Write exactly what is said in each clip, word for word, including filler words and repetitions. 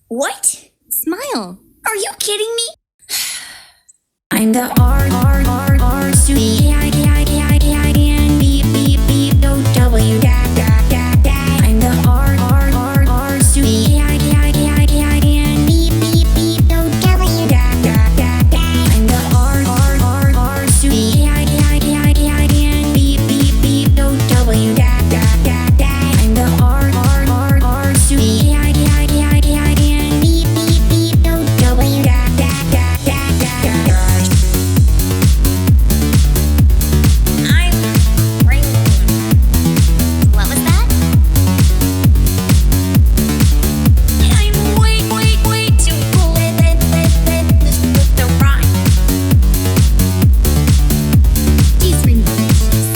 What? Smile. Are you kidding me? I'm the R R R R C I D I D I D I D N B B B O W dad dad dad dad. I'm the R R R R C I D I D I D I D N B B B O W dad dad dad dad. I'm the R R R R C I D I D I D I D N B B B O W dad dad dad dad. I'm the R R R R C I D I D I D I D N B B B O W dad dad dad dad dad. What was that? I'm way, way, way too cool with the rhyme. He's rambunctious.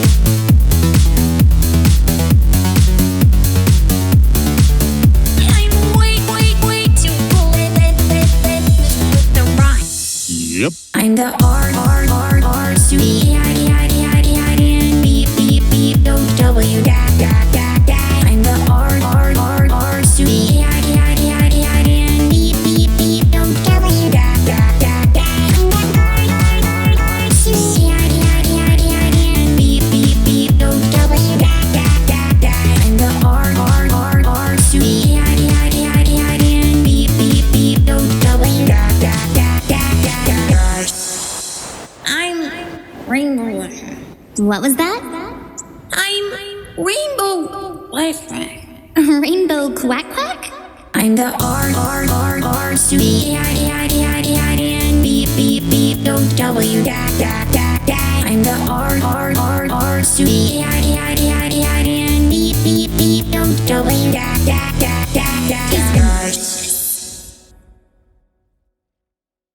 I'm way, way, way too cool with the rhyme. Yep. I'm the R R R R C I D I D I D I D N B B B O W dad dad dad dad. I'm the R R R R C I D I D I D I D N B B B O W dad dad dad dad. I'm the R R R R C I D I D I D I D N B B B O W dad dad dad dad. I'm the R R R R C I D I D I D I D N B B B O W dad dad dad dad dad. I'm rainbow. What was that? I'm rainbow Wi-Fi. Rainbow quack quack? I'm the R R R R C I D I D I D I D N B B B O W dad dad dad dad. I'm the R R R R C I D I D I D I D N B B B O W dad dad dad dad dad.